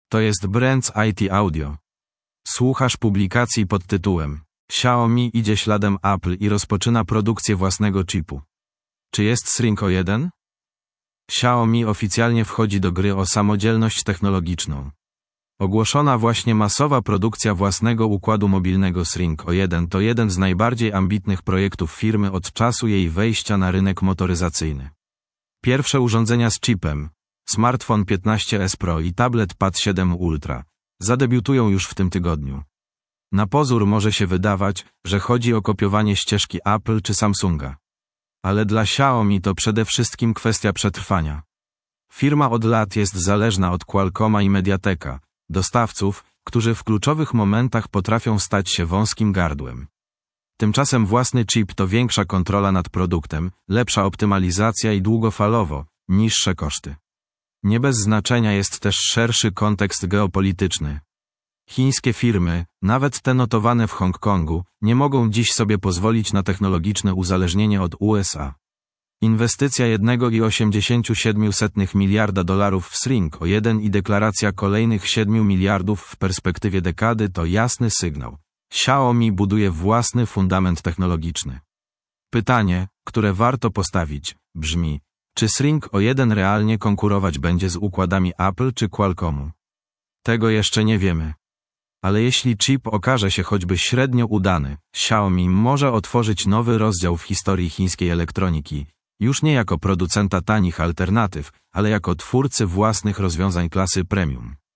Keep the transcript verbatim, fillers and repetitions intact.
To jest Brands I T Audio. Słuchasz publikacji pod tytułem Xiaomi idzie śladem Apple i rozpoczyna produkcję własnego chipu. Czy jest Shrink O jeden? Xiaomi oficjalnie wchodzi do gry o samodzielność technologiczną. Ogłoszona właśnie masowa produkcja własnego układu mobilnego Shrink O jeden to jeden z najbardziej ambitnych projektów firmy od czasu jej wejścia na rynek motoryzacyjny. Pierwsze urządzenia z chipem, smartfon piętnaście S Pro i tablet Pad siedem Ultra, zadebiutują już w tym tygodniu. Na pozór może się wydawać, że chodzi o kopiowanie ścieżki Apple czy Samsunga. Ale dla Xiaomi to przede wszystkim kwestia przetrwania. Firma od lat jest zależna od Qualcomma i Mediateka, dostawców, którzy w kluczowych momentach potrafią stać się wąskim gardłem. Tymczasem własny chip to większa kontrola nad produktem, lepsza optymalizacja i długofalowo niższe koszty. Nie bez znaczenia jest też szerszy kontekst geopolityczny. Chińskie firmy, nawet te notowane w Hongkongu, nie mogą dziś sobie pozwolić na technologiczne uzależnienie od U S A. Inwestycja jeden przecinek osiem miliarda dolarów w Shrink O jeden i deklaracja kolejnych siedmiu miliardów w perspektywie dekady to jasny sygnał. Xiaomi buduje własny fundament technologiczny. Pytanie, które warto postawić, brzmi: czy Shrink O jeden realnie konkurować będzie z układami Apple czy Qualcommu? Tego jeszcze nie wiemy. Ale jeśli chip okaże się choćby średnio udany, Xiaomi może otworzyć nowy rozdział w historii chińskiej elektroniki, już nie jako producenta tanich alternatyw, ale jako twórcy własnych rozwiązań klasy premium.